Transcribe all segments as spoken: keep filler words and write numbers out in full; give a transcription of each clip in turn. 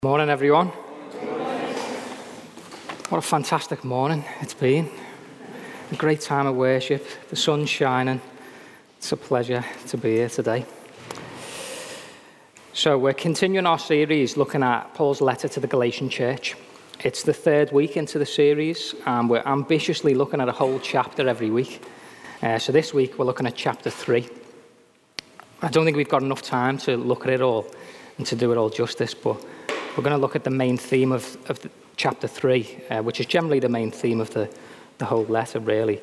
Morning, everyone. What a fantastic morning it's been. A great time of worship. The sun's shining. It's a pleasure to be here today. So we're continuing our series looking at Paul's letter to the Galatian church. It's the third week into the series, and we're ambitiously looking at a whole chapter every week. Uh, so this week we're looking at chapter three. I don't think we've got enough time to look at it all and to do it all justice, but we're going to look at the main theme of, of the, chapter three, uh, which is generally the main theme of the, the whole letter, really.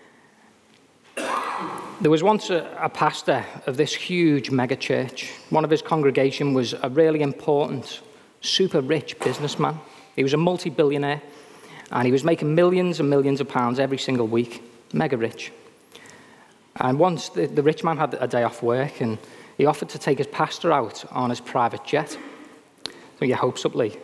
There was once a, a pastor of this huge mega church. One of his congregation was a really important, super rich businessman. He was a multi-billionaire, and he was making millions and millions of pounds every single week, mega rich. And once the, the rich man had a day off work, and he offered to take his pastor out on his private jet. So your hopes up, Lee.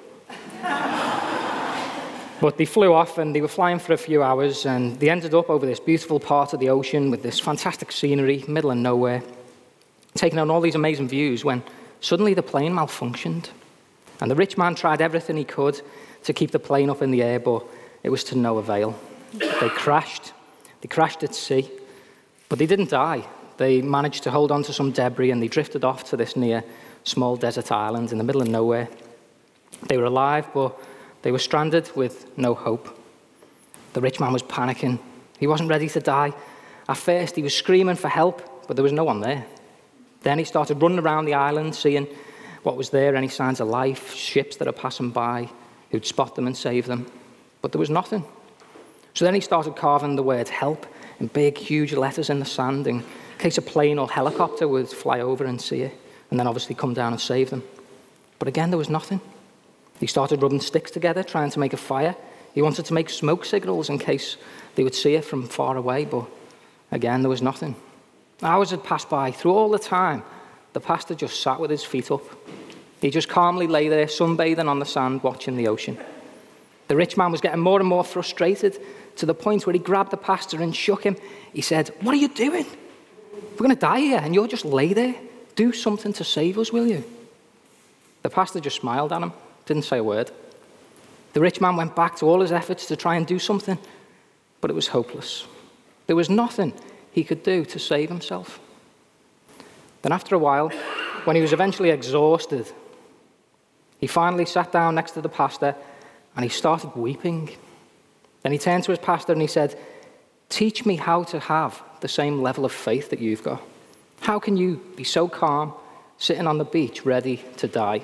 But they flew off and they were flying for a few hours, and they ended up over this beautiful part of the ocean with this fantastic scenery, middle of nowhere, taking on all these amazing views when suddenly the plane malfunctioned. And the rich man tried everything he could to keep the plane up in the air, but it was to no avail. They crashed. They crashed at sea, but they didn't die. They managed to hold on to some debris and they drifted off to this near small desert island in the middle of nowhere. They were alive, but they were stranded with no hope. The rich man was panicking. He wasn't ready to die. At first, he was screaming for help, but there was no one there. Then he started running around the island, seeing what was there, any signs of life, ships that are passing by, who'd spot them and save them. But there was nothing. So then he started carving the word help in big, huge letters in the sand in case a plane or helicopter would fly over and see it, and then obviously come down and save them. But again, there was nothing. He started rubbing sticks together, trying to make a fire. He wanted to make smoke signals in case they would see it from far away, but again, there was nothing. Hours had passed by. Through all the time, the pastor just sat with his feet up. He just calmly lay there, sunbathing on the sand, watching the ocean. The rich man was getting more and more frustrated to the point where he grabbed the pastor and shook him. He said, "What are you doing? We're going to die here, and you'll just lay there. Do something to save us, will you?" The pastor just smiled at him, didn't say a word. The rich man went back to all his efforts to try and do something, but it was hopeless. There was nothing he could do to save himself. Then after a while, when he was eventually exhausted, he finally sat down next to the pastor and he started weeping. Then he turned to his pastor and he said, "Teach me how to have the same level of faith that you've got. How can you be so calm, sitting on the beach, ready to die?"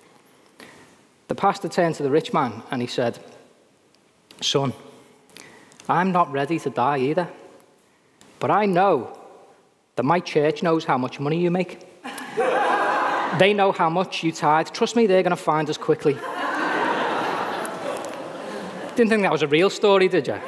The pastor turned to the rich man and he said, "Son, I'm not ready to die either, but I know that my church knows how much money you make. They know how much you tithe. Trust me, they're going to find us quickly." Didn't think that was a real story, did you?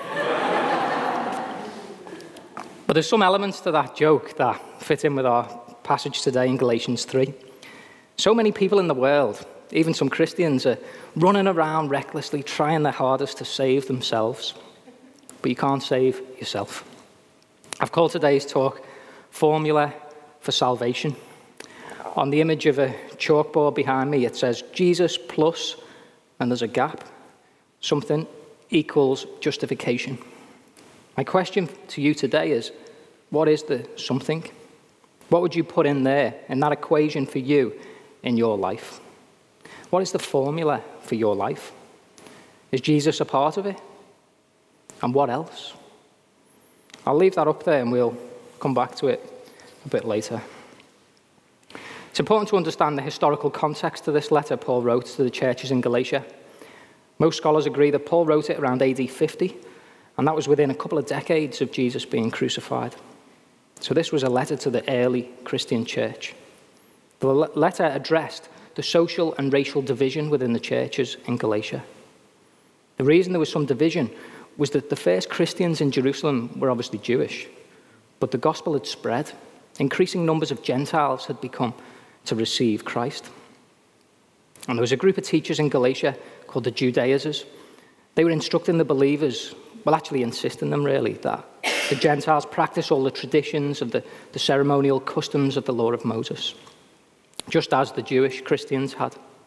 But there's some elements to that joke that fit in with our passage today in Galatians three. So many people in the world, even some Christians, are running around recklessly, trying their hardest to save themselves. But you can't save yourself. I've called today's talk Formula for Salvation. On the image of a chalkboard behind me, it says Jesus plus, and there's a gap. Something equals justification. My question to you today is, what is the something? What would you put in there, in that equation for you in your life? What is the formula for your life? Is Jesus a part of it? And what else? I'll leave that up there and we'll come back to it a bit later. It's important to understand the historical context to this letter Paul wrote to the churches in Galatia. Most scholars agree that Paul wrote it around A D fifty, and that was within a couple of decades of Jesus being crucified. So this was a letter to the early Christian church. The letter addressed the social and racial division within the churches in Galatia. The reason there was some division was that the first Christians in Jerusalem were obviously Jewish, but the gospel had spread. Increasing numbers of Gentiles had become to receive Christ. And there was a group of teachers in Galatia called the Judaizers. They were instructing the believers, well, actually insisting them really, that the Gentiles practice all the traditions of the, the ceremonial customs of the law of Moses, just as the Jewish Christians had.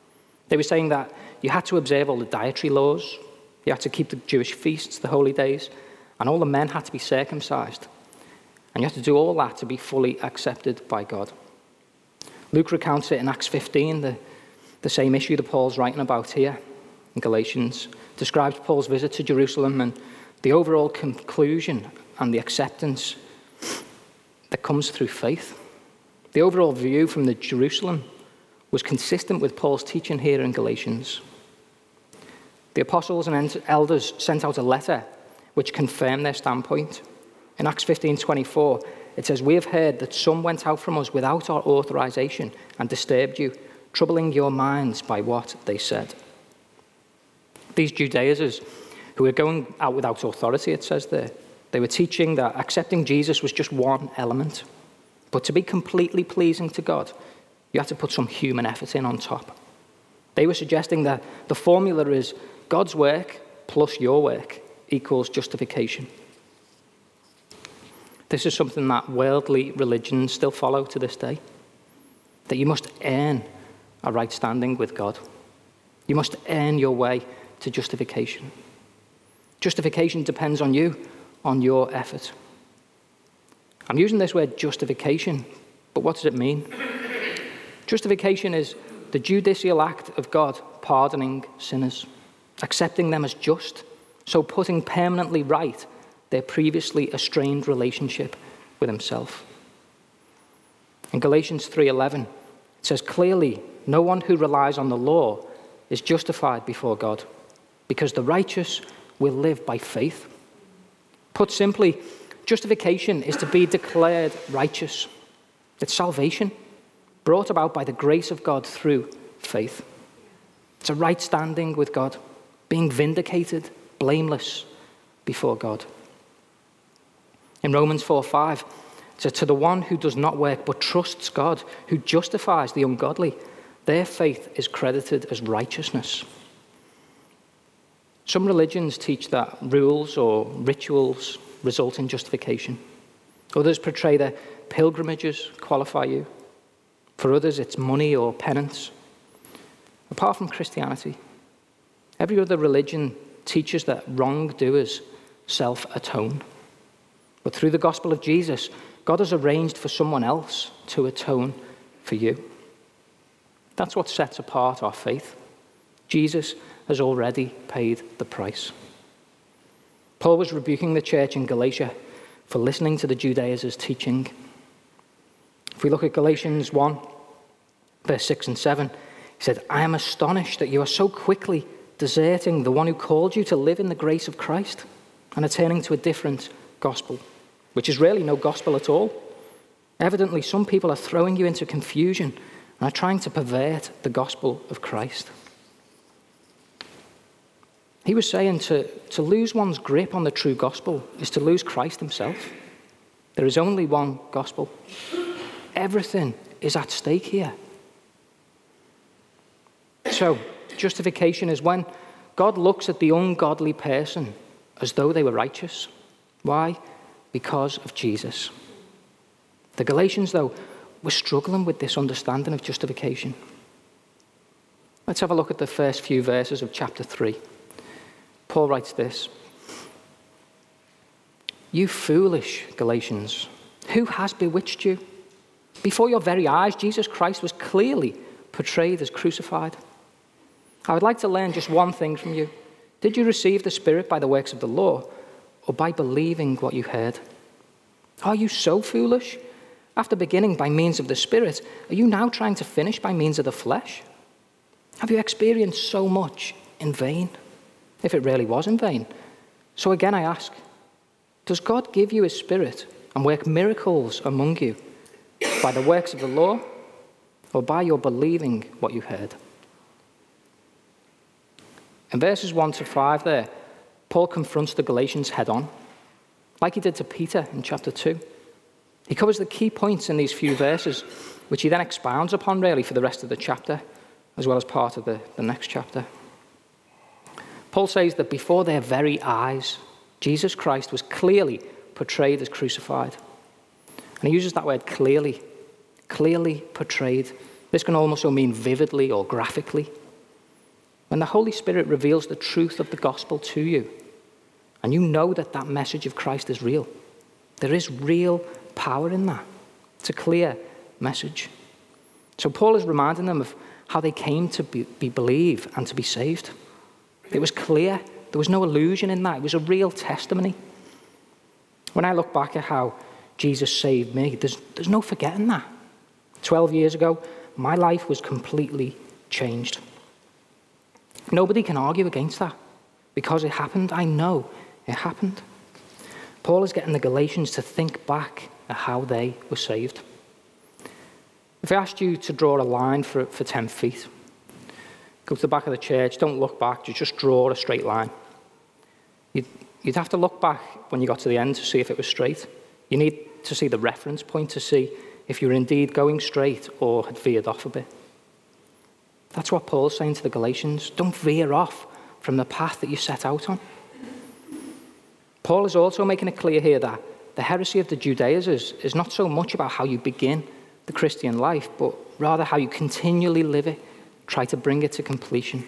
They were saying that you had to observe all the dietary laws, you had to keep the Jewish feasts, the holy days, and all the men had to be circumcised. And you had to do all that to be fully accepted by God. Luke recounts it in Acts fifteen, the, the same issue that Paul's writing about here in Galatians, describes Paul's visit to Jerusalem and the overall conclusion and the acceptance that comes through faith. The overall view from the Jerusalem was consistent with Paul's teaching here in Galatians. The apostles and elders sent out a letter which confirmed their standpoint. In Acts fifteen twenty-four, it says, "We have heard that some went out from us without our authorization and disturbed you, troubling your minds by what they said." These Judaizers, who were going out without authority, it says there, they were teaching that accepting Jesus was just one element. But to be completely pleasing to God, you had to put some human effort in on top. They were suggesting that the formula is God's work plus your work equals justification. This is something that worldly religions still follow to this day, that you must earn a right standing with God. You must earn your way to justification. Justification depends on you, on your effort. I'm using this word justification, but what does it mean? Justification is the judicial act of God pardoning sinners, accepting them as just, so putting permanently right their previously estranged relationship with himself. In Galatians three eleven, it says, "Clearly, no one who relies on the law is justified before God, because the righteous will live by faith." Put simply, justification is to be declared righteous. It's salvation, brought about by the grace of God through faith. It's a right standing with God, being vindicated, blameless before God. In Romans four five, it says, "To the one who does not work but trusts God, who justifies the ungodly, their faith is credited as righteousness." Some religions teach that rules or rituals result in justification. Others portray that pilgrimages qualify you. For others, it's money or penance. Apart from Christianity, every other religion teaches that wrongdoers self-atone. But through the gospel of Jesus, God has arranged for someone else to atone for you. That's what sets apart our faith. Jesus has already paid the price. Paul was rebuking the church in Galatia for listening to the Judaizers' teaching. If we look at Galatians one, verse six and seven, he said, "I am astonished that you are so quickly deserting the one who called you to live in the grace of Christ and are turning to a different gospel, which is really no gospel at all. Evidently, some people are throwing you into confusion and are trying to pervert the gospel of Christ." He was saying to, to lose one's grip on the true gospel is to lose Christ himself. There is only one gospel. Everything is at stake here. So, justification is when God looks at the ungodly person as though they were righteous. Why? Because of Jesus. The Galatians, though, were struggling with this understanding of justification. Let's have a look at the first few verses of chapter three. Paul writes this, "You foolish Galatians, who has bewitched you? Before your very eyes, Jesus Christ was clearly portrayed as crucified. I would like to learn just one thing from you. Did you receive the Spirit by the works of the law, or by believing what you heard? Are you so foolish? After beginning by means of the Spirit, are you now trying to finish by means of the flesh? Have you experienced so much in vain? If it really was in vain. So again I ask, does God give you his Spirit and work miracles among you by the works of the law, or by your believing what you heard?" In verses one to five there, Paul confronts the Galatians head on, like he did to Peter in chapter two. He covers the key points in these few verses, which he then expounds upon really for the rest of the chapter, as well as part of the, the next chapter. Paul says that before their very eyes, Jesus Christ was clearly portrayed as crucified. And he uses that word clearly, clearly portrayed. This can also mean vividly or graphically. When the Holy Spirit reveals the truth of the gospel to you, and you know that that message of Christ is real, there is real power in that. It's a clear message. So Paul is reminding them of how they came to be, be believe and to be saved. It was clear. There was no illusion in that. It was a real testimony. When I look back at how Jesus saved me, there's, there's no forgetting that. Twelve years ago, my life was completely changed. Nobody can argue against that because it happened. I know it happened. Paul is getting the Galatians to think back at how they were saved. If I asked you to draw a line for, for ten feet, go to the back of the church, don't look back, just draw a straight line. You'd, you'd have to look back when you got to the end to see if it was straight. You need to see the reference point to see if you were indeed going straight or had veered off a bit. That's what Paul's saying to the Galatians. Don't veer off from the path that you set out on. Paul is also making it clear here that the heresy of the Judaizers is not so much about how you begin the Christian life, but rather how you continually live it, try to bring it to completion.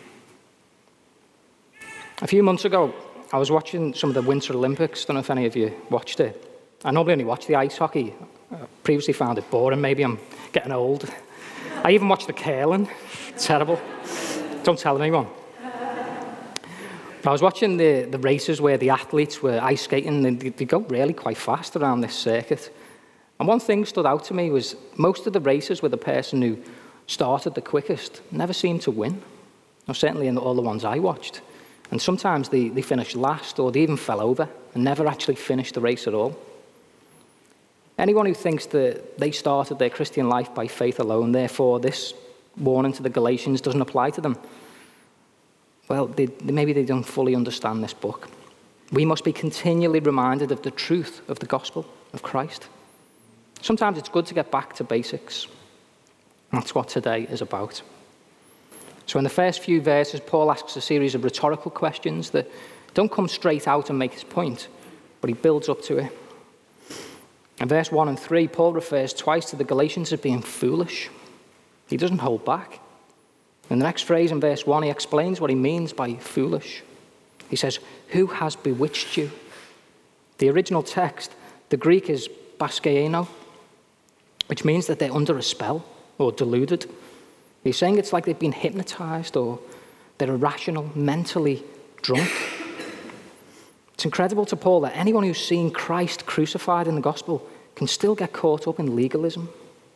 A few months ago, I was watching some of the Winter Olympics. Don't know if any of you watched it. I normally only watch the ice hockey. I previously found it boring. Maybe I'm getting old. I even watched the curling. Terrible. Don't tell anyone. But I was watching the, the races where the athletes were ice skating, and they, they go really quite fast around this circuit. And one thing stood out to me was most of the races where the person who started the quickest never seemed to win. Or certainly in all the ones I watched. And sometimes they, they finished last, or they even fell over and never actually finished the race at all. Anyone who thinks that they started their Christian life by faith alone, therefore this warning to the Galatians doesn't apply to them, well, they, maybe they don't fully understand this book. We must be continually reminded of the truth of the gospel of Christ. Sometimes it's good to get back to basics. That's what today is about. So in the first few verses, Paul asks a series of rhetorical questions that don't come straight out and make his point, but he builds up to it. In verse one and three, Paul refers twice to the Galatians as being foolish. He doesn't hold back. In the next phrase in verse one, he explains what he means by foolish. He says, "Who has bewitched you?" The original text, the Greek is baskeiano, which means that they're under a spell or deluded. He's saying it's like they've been hypnotized or they're irrational, mentally drunk. It's incredible to Paul that anyone who's seen Christ crucified in the gospel can still get caught up in legalism.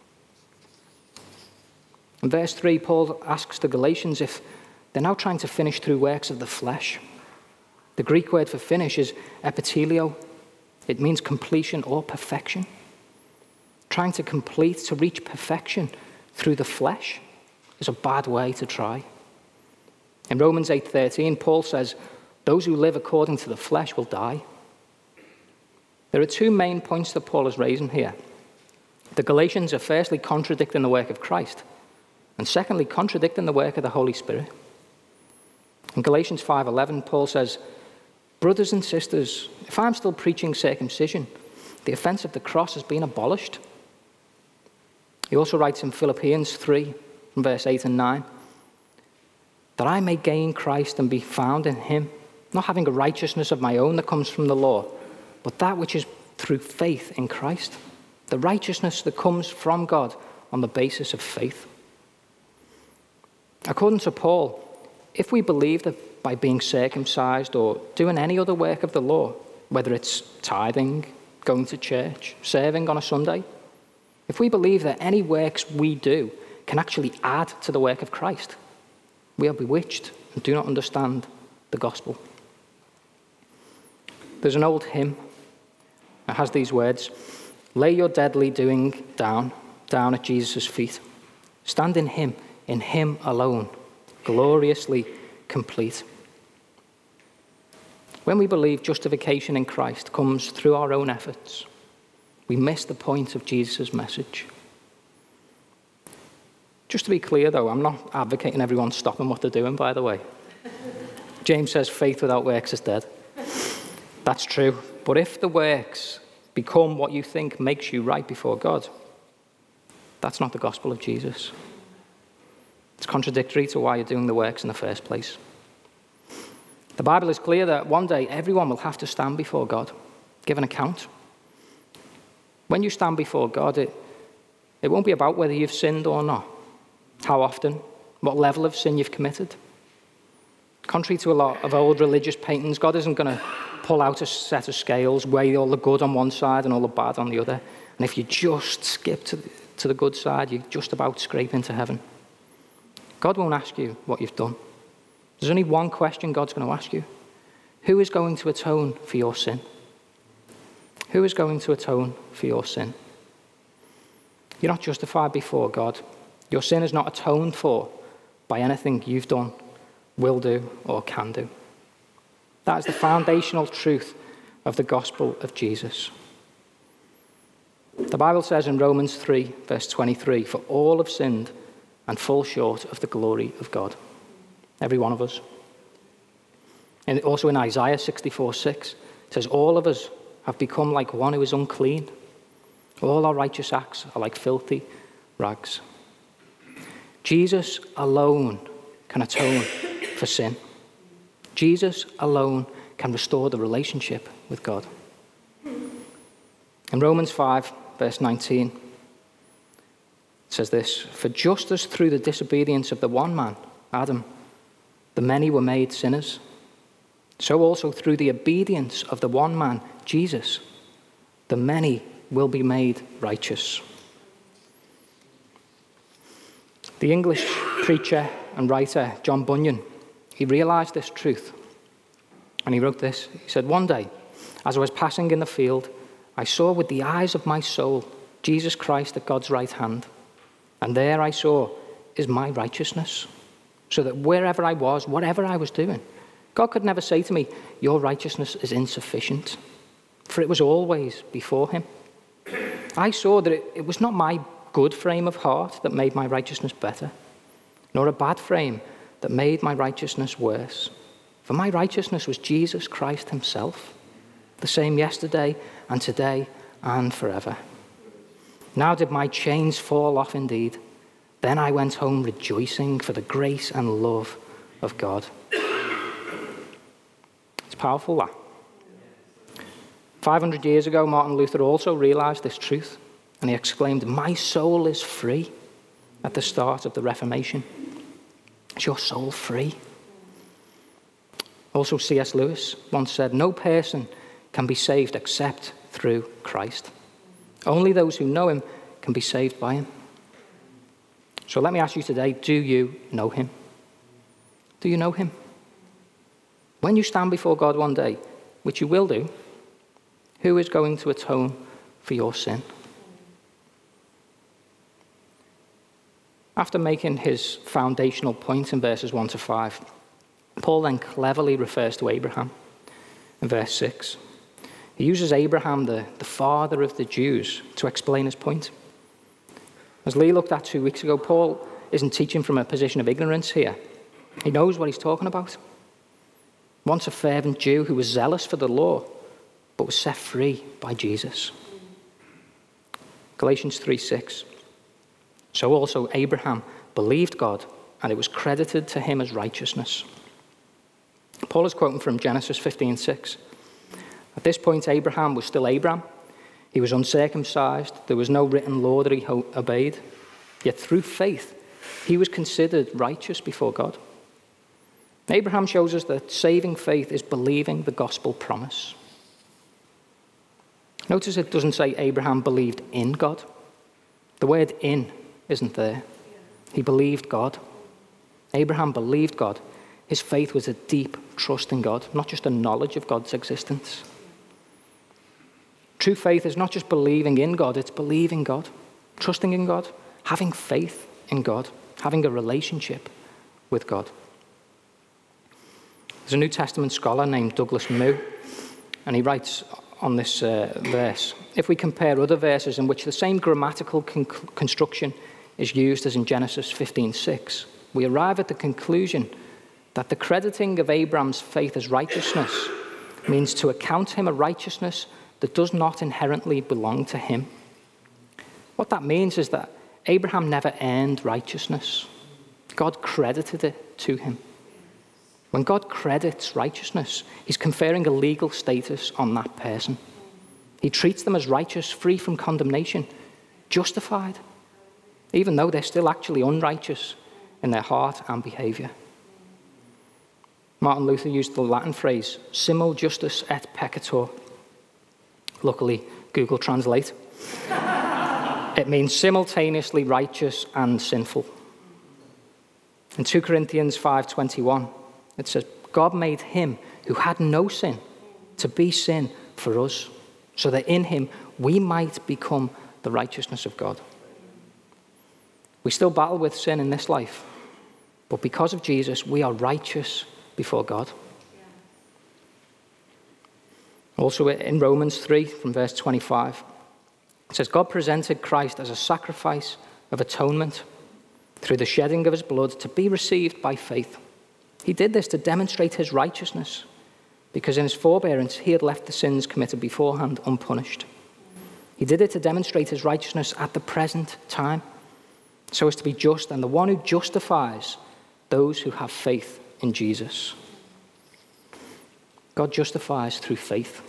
In verse three, Paul asks the Galatians if they're now trying to finish through works of the flesh. The Greek word for finish is epitelio. It means completion or perfection. Trying to complete, to reach perfection through the flesh is a bad way to try. In Romans eight thirteen, Paul says, "Those who live according to the flesh will die." There are two main points that Paul is raising here. The Galatians are firstly contradicting the work of Christ, and secondly, contradicting the work of the Holy Spirit. In Galatians five eleven, Paul says, "Brothers and sisters, if I'm still preaching circumcision, the offense of the cross has been abolished." He also writes in Philippians three, from verse eight and nine, "That I may gain Christ and be found in him, not having a righteousness of my own that comes from the law, but that which is through faith in Christ, the righteousness that comes from God on the basis of faith." According to Paul, if we believe that by being circumcised or doing any other work of the law, whether it's tithing, going to church, serving on a Sunday, if we believe that any works we do can actually add to the work of Christ, we are bewitched and do not understand the gospel. There's an old hymn that has these words, "Lay your deadly doing down, down at Jesus' feet. Stand in him, in him alone, gloriously complete." When we believe justification in Christ comes through our own efforts, we miss the point of Jesus' message. Just to be clear, though, I'm not advocating everyone stopping what they're doing, by the way. James says faith without works is dead. That's true. But if the works become what you think makes you right before God, that's not the gospel of Jesus. It's contradictory to why you're doing the works in the first place. The Bible is clear that one day everyone will have to stand before God, give an account. When you stand before God, it, it won't be about whether you've sinned or not, how often, what level of sin you've committed. Contrary to a lot of old religious paintings, God isn't going to pull out a set of scales, weigh all the good on one side and all the bad on the other. And if you just skip to the, to the good side, you're just about to scrape into heaven. God won't ask you what you've done. There's only one question God's going to ask you. Who is going to atone for your sin? Who is going to atone for your sin? You're not justified before God. Your sin is not atoned for by anything you've done, will do, or can do. That is the foundational truth of the gospel of Jesus. The Bible says in Romans three, verse twenty-three, "For all have sinned and fall short of the glory of God." Every one of us. And also in Isaiah sixty-four six, it says, "All of us have become like one who is unclean. All our righteous acts are like filthy rags." Jesus alone can atone for sin. Jesus alone can restore the relationship with God. In Romans five, verse nineteen, it says this, "For just as through the disobedience of the one man, Adam, the many were made sinners, so also through the obedience of the one man, Jesus, the many will be made righteous." The English preacher and writer John Bunyan, he realized this truth, and he wrote this. He said, "One day, as I was passing in the field, I saw with the eyes of my soul Jesus Christ at God's right hand, and there I saw is my righteousness, so that wherever I was, whatever I was doing, God could never say to me, 'Your righteousness is insufficient,' for it was always before him. I saw that it, it was not my good frame of heart that made my righteousness better, nor a bad frame that made my righteousness worse. For my righteousness was Jesus Christ himself, the same yesterday and today and forever. Now did my chains fall off indeed. Then I went home rejoicing for the grace and love of God." It's powerful, that. five hundred years ago, Martin Luther also realized this truth, and he exclaimed, "My soul is free," at the start of the Reformation. Is your soul free? Also, C S Lewis once said, "No person can be saved except through Christ. Only those who know him can be saved by him." So let me ask you today, do you know him? Do you know him? When you stand before God one day, which you will do, who is going to atone for your sin? After making his foundational point in verses one to five, Paul then cleverly refers to Abraham in verse six. He uses Abraham, the, the father of the Jews, to explain his point. As Lee looked at two weeks ago, Paul isn't teaching from a position of ignorance here. He knows what he's talking about. Once a fervent Jew who was zealous for the law, but was set free by Jesus. Galatians three six. "So also Abraham believed God, and it was credited to him as righteousness." Paul is quoting from Genesis fifteen six. At this point, Abraham was still Abraham. He was uncircumcised. There was no written law that he obeyed. Yet through faith, he was considered righteous before God. Abraham shows us that saving faith is believing the gospel promise. Notice it doesn't say Abraham believed in God. The word "in" isn't there. He believed God. Abraham believed God. His faith was a deep trust in God, not just a knowledge of God's existence. True faith is not just believing in God, it's believing God, trusting in God, having faith in God, having a relationship with God. There's a New Testament scholar named Douglas Moo, and he writes on this uh, verse, "If we compare other verses in which the same grammatical con- construction is used as in Genesis fifteen six, we arrive at the conclusion that the crediting of Abraham's faith as righteousness means to account him a righteousness that does not inherently belong to him. What that means is that Abraham never earned righteousness. God credited it to him. When God credits righteousness, he's conferring a legal status on that person. He treats them as righteous, free from condemnation, justified, even though they're still actually unrighteous in their heart and behavior. Martin Luther used the Latin phrase, simul justus et peccator. Luckily, Google Translate. It means simultaneously righteous and sinful. In two Corinthians five twenty-one, it says, God made him who had no sin to be sin for us, so that in him we might become the righteousness of God. We still battle with sin in this life, but because of Jesus, we are righteous before God. Also in Romans three, from verse twenty-five, it says, God presented Christ as a sacrifice of atonement through the shedding of his blood to be received by faith. He did this to demonstrate his righteousness, because in his forbearance he had left the sins committed beforehand unpunished. He did it to demonstrate his righteousness at the present time, so as to be just and the one who justifies those who have faith in Jesus. God justifies through faith.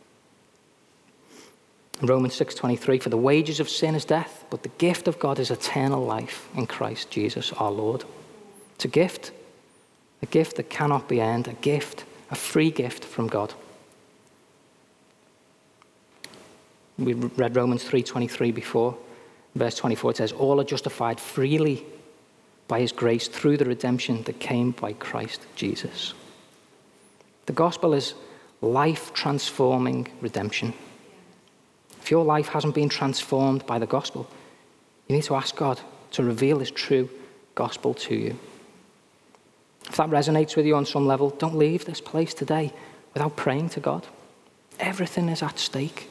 In Romans six twenty-three, for the wages of sin is death, but the gift of God is eternal life in Christ Jesus our Lord. It's a gift, a gift that cannot be earned, a gift, a free gift from God. We read Romans three twenty-three before. Verse twenty-four, it says, all are justified freely by his grace through the redemption that came by Christ Jesus. The gospel is life-transforming redemption. If your life hasn't been transformed by the gospel, you need to ask God to reveal his true gospel to you. If that resonates with you on some level, don't leave this place today without praying to God. Everything is at stake.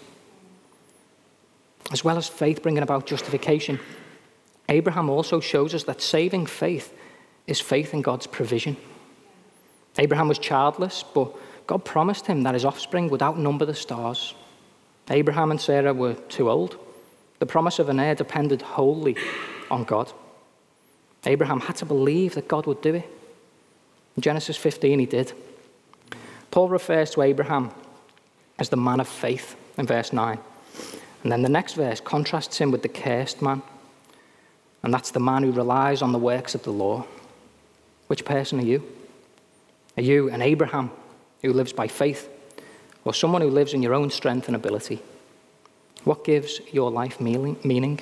As well as faith bringing about justification, Abraham also shows us that saving faith is faith in God's provision. Abraham was childless, but God promised him that his offspring would outnumber the stars. Abraham and Sarah were too old. The promise of an heir depended wholly on God. Abraham had to believe that God would do it. In Genesis fifteen, he did. Paul refers to Abraham as the man of faith in verse nine. And then the next verse contrasts him with the cursed man. And that's the man who relies on the works of the law. Which person are you? Are you an Abraham who lives by faith, or someone who lives in your own strength and ability? What gives your life meaning?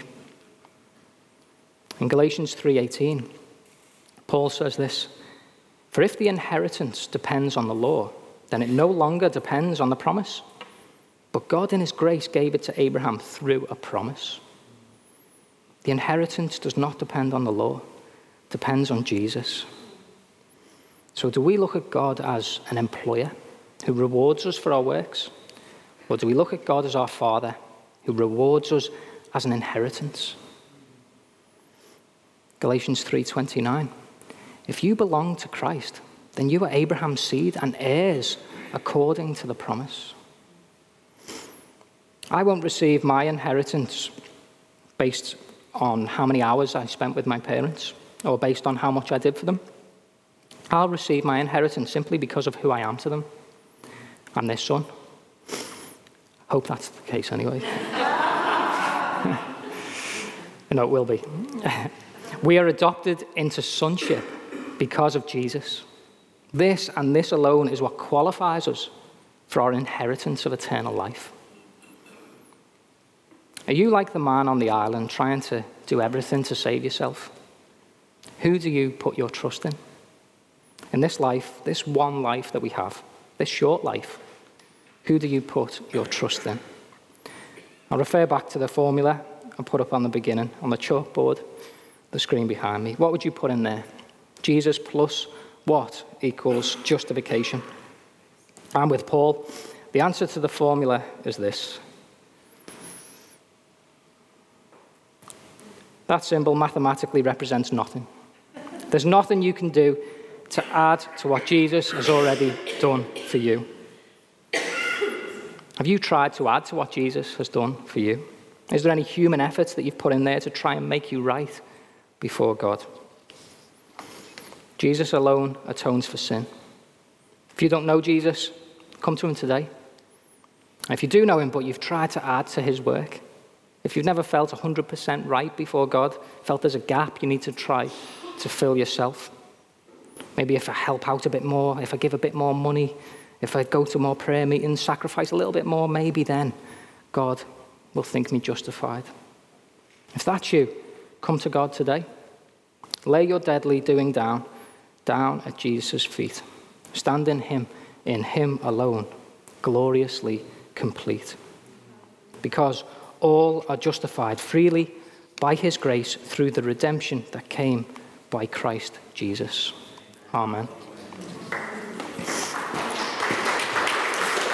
In Galatians three eighteen, Paul says this, for if the inheritance depends on the law, then it no longer depends on the promise. But God in his grace gave it to Abraham through a promise. The inheritance does not depend on the law, it depends on Jesus. So do we look at God as an employer who rewards us for our works? Or do we look at God as our Father who rewards us as an inheritance? Galatians three twenty-nine. If you belong to Christ, then you are Abraham's seed and heirs according to the promise. I won't receive my inheritance based on how many hours I spent with my parents or based on how much I did for them. I'll receive my inheritance simply because of who I am to them. I'm their son. Hope that's the case anyway. No, it will be. We are adopted into sonship because of Jesus. This and this alone is what qualifies us for our inheritance of eternal life. Are you like the man on the island trying to do everything to save yourself? Who do you put your trust in? In this life, this one life that we have, this short life, who do you put your trust in? I'll refer back to the formula I put up on the beginning, on the chalkboard, the screen behind me. What would you put in there? Jesus plus what equals justification? And with Paul, the answer to the formula is this. That symbol mathematically represents nothing. There's nothing you can do to add to what Jesus has already done for you. Have you tried to add to what Jesus has done for you? Is there any human efforts that you've put in there to try and make you right before God? Jesus alone atones for sin. If you don't know Jesus, come to him today. If you do know him, but you've tried to add to his work, if you've never felt one hundred percent right before God, felt there's a gap you need to try to fill yourself. Maybe if I help out a bit more, if I give a bit more money, if I go to more prayer meetings, sacrifice a little bit more, maybe then God will think me justified. If that's you, come to God today. Lay your deadly doing down, down at Jesus' feet. Stand in him, in him alone, gloriously complete. Because all are justified freely by his grace through the redemption that came by Christ Jesus. Amen.